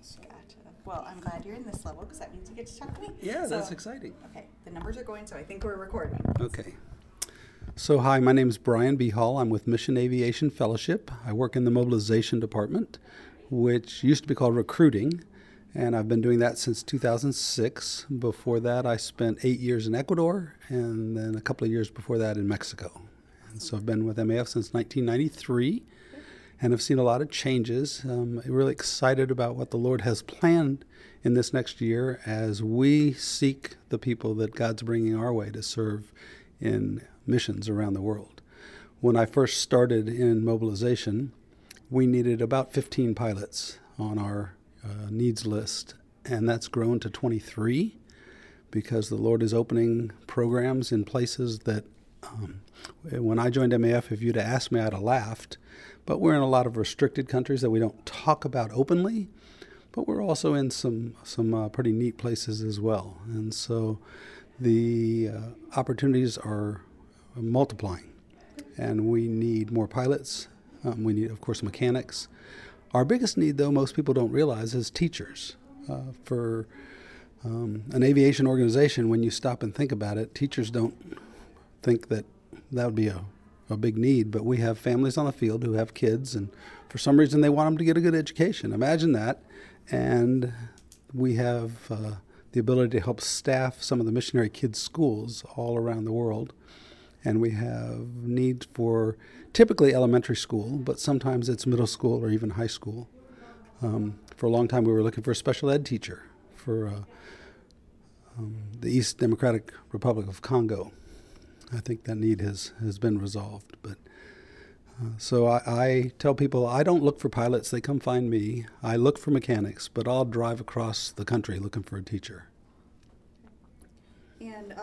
Gotcha. Well, I'm glad you're in this level because that means you get to talk to me. Yeah, that's exciting. Okay, the numbers are going, so I think we're recording. Okay. So, hi, my name is Brian B. Hall. I'm with Mission Aviation Fellowship. I work in the mobilization department, which used to be called recruiting, and I've been doing that since 2006. Before that, I spent 8 years in Ecuador, and then a couple of years before that in Mexico. And so I've been with MAF since 1993, and I've seen a lot of changes. I'm really excited about what the Lord has planned in this next year as we seek the people that God's bringing our way to serve in missions around the world. When I first started in mobilization, we needed about 15 pilots on our needs list, and that's grown to 23 because the Lord is opening programs in places that when I joined MAF, if you'd have asked me, I'd have laughed. But we're in a lot of restricted countries that we don't talk about openly, but we're also in some pretty neat places as well. And so the opportunities are multiplying, and we need more pilots. We need, of course, mechanics. Our biggest need, though, most people don't realize, is teachers. For an aviation organization, when you stop and think about it, teachers don't think that would be a big need, but we have families on the field who have kids, and for some reason they want them to get a good education. Imagine that. And we have the ability to help staff some of the missionary kids' schools all around the world. And we have needs for typically elementary school, but sometimes it's middle school or even high school. For a long time, we were looking for a special ed teacher for the East Democratic Republic of Congo. I think that need has been resolved. But so I tell people I don't look for pilots. They come find me. I look for mechanics, but I'll drive across the country looking for a teacher. And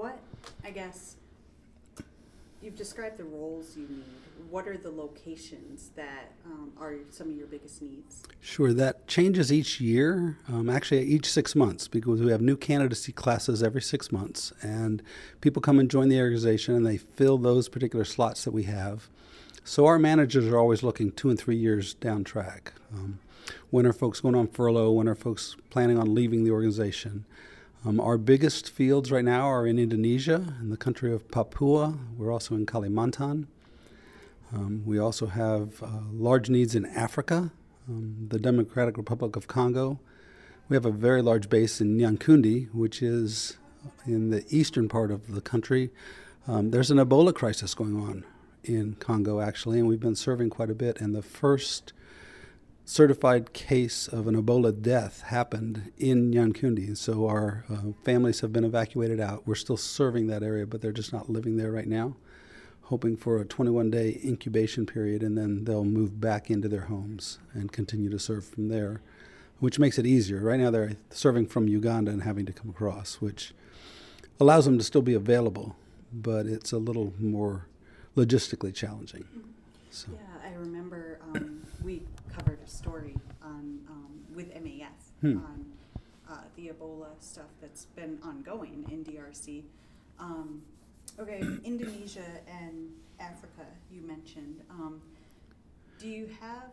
you've described the roles you need. What are the locations that are some of your biggest needs? Sure, that changes each year, actually each 6 months, because we have new candidacy classes every 6 months, and people come and join the organization and they fill those particular slots that we have. So our managers are always looking 2 and 3 years down track. When are folks going on furlough? When are folks planning on leaving the organization? Our biggest fields right now are in Indonesia, in the country of Papua. We're also in Kalimantan. We also have large needs in Africa, the Democratic Republic of Congo. We have a very large base in Nyankundi, which is in the eastern part of the country. There's an Ebola crisis going on in Congo, actually, and we've been serving quite a bit. And the first certified case of an Ebola death happened in Nyankundi. So our families have been evacuated out. We're still serving that area, but they're just not living there right now, hoping for a 21-day incubation period, and then they'll move back into their homes and continue to serve from there, which makes it easier. Right now they're serving from Uganda and having to come across, which allows them to still be available, but it's a little more logistically challenging. So. Yeah, I remember we covered a story on with MAF on the Ebola stuff that's been ongoing in DRC. Okay, Indonesia and Africa you mentioned. Do you have,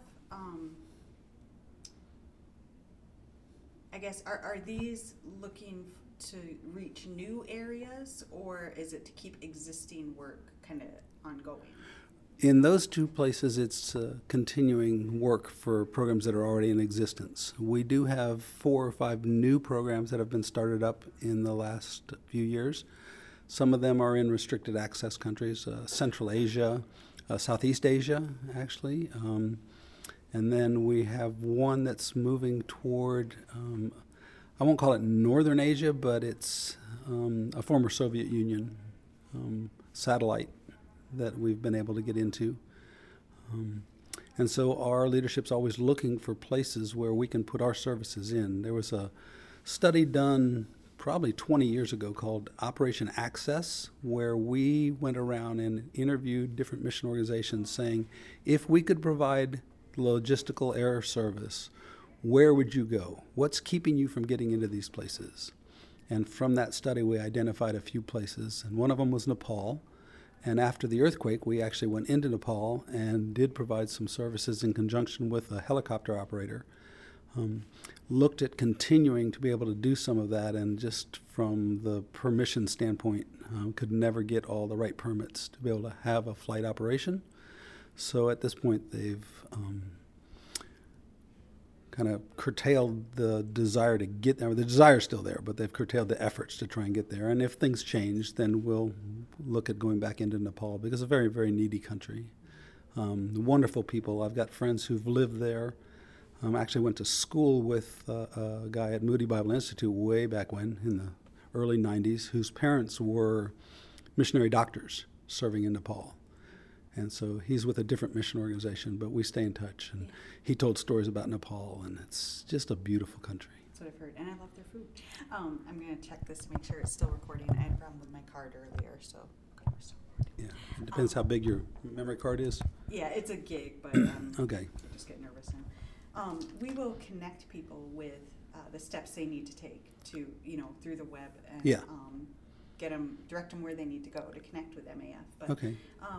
are these looking to reach new areas, or is it to keep existing work kind of ongoing? In those two places, it's continuing work for programs that are already in existence. We do have 4 or 5 new programs that have been started up in the last few years. Some of them are in restricted access countries, Central Asia, Southeast Asia, actually. And then we have one that's moving toward, I won't call it Northern Asia, but it's a former Soviet Union satellite that we've been able to get into. And so our leadership's always looking for places where we can put our services in. There was a study done probably 20 years ago called Operation Access, where we went around and interviewed different mission organizations saying, if we could provide logistical air service, where would you go? What's keeping you from getting into these places? And from that study, we identified a few places, and one of them was Nepal. And after the earthquake, we actually went into Nepal and did provide some services in conjunction with a helicopter operator. looked at continuing to be able to do some of that, and just from the permission standpoint, could never get all the right permits to be able to have a flight operation. So at this point, they've kind of curtailed the desire to get there. The desire is still there, but they've curtailed the efforts to try and get there. And if things change, then we'll look at going back into Nepal, because it's a very, very needy country. Wonderful people. I've got friends who've lived there. I actually went to school with a guy at Moody Bible Institute way back when, in the early 90s, whose parents were missionary doctors serving in Nepal. And so he's with a different mission organization, but we stay in touch. And he told stories about Nepal, and it's just a beautiful country. That's what I've heard, and I love their food. I'm going to check this to make sure it's still recording. I had a problem with my card earlier, so okay, we're still recording. Yeah, it depends how big your memory card is. Yeah, it's a gig, but okay. I just get nervous now. We will connect people with the steps they need to take to, through the web, and direct them where they need to go to connect with MAF. But, okay.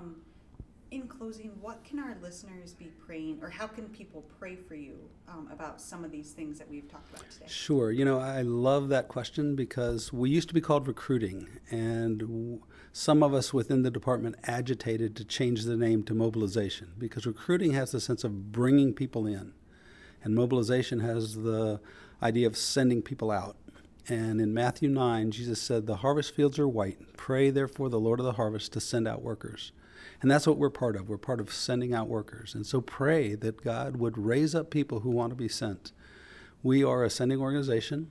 In closing, what can our listeners be praying, or how can people pray for you about some of these things that we've talked about today? Sure. I love that question, because we used to be called recruiting, and some of us within the department agitated to change the name to mobilization, because recruiting has the sense of bringing people in, and mobilization has the idea of sending people out. And in Matthew 9, Jesus said, "The harvest fields are white. Pray, therefore, the Lord of the harvest to send out workers." And that's what we're part of. We're part of sending out workers. And so pray that God would raise up people who want to be sent. We are a sending organization.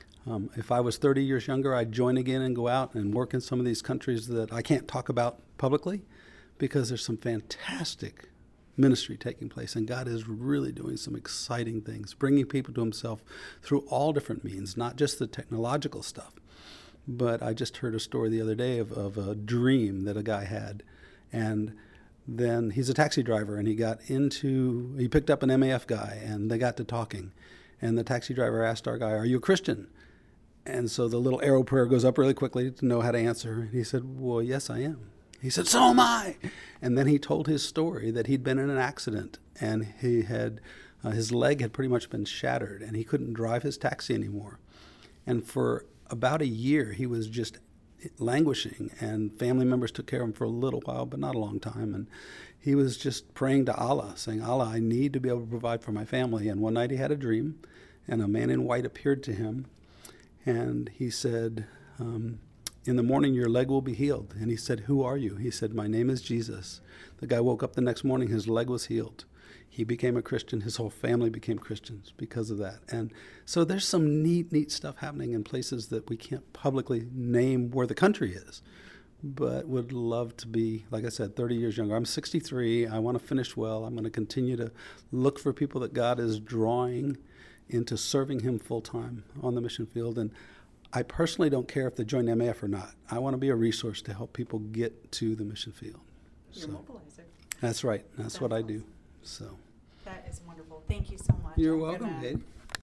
If I was 30 years younger, I'd join again and go out and work in some of these countries that I can't talk about publicly, because there's some fantastic ministry taking place. And God is really doing some exciting things, bringing people to himself through all different means, not just the technological stuff. But I just heard a story the other day of a dream that a guy had. And then he's a taxi driver, and he picked up an MAF guy, and they got to talking. And the taxi driver asked our guy, "Are you a Christian?" And so the little arrow prayer goes up really quickly to know how to answer. And he said, "Well, yes, I am." He said, "So am I." And then he told his story that he'd been in an accident, and he had his leg had pretty much been shattered, and he couldn't drive his taxi anymore. And for about a year, he was just languishing, and family members took care of him for a little while, but not a long time. And he was just praying to Allah, saying, "Allah, I need to be able to provide for my family." And one night he had a dream, and a man in white appeared to him, and he said, "In the morning your leg will be healed." And he said, "Who are you?" He said, "My name is Jesus." The guy woke up the next morning, his leg was healed. He became a Christian. His whole family became Christians because of that. And so there's some neat stuff happening in places that we can't publicly name where the country is, but would love to be, like I said, 30 years younger. I'm 63. I want to finish well. I'm going to continue to look for people that God is drawing into serving him full-time on the mission field. And I personally don't care if they join MAF or not. I want to be a resource to help people get to the mission field. You're a mobilizer. That's right. That's what I do. So that is wonderful. Thank you so much. You're welcome, Kate.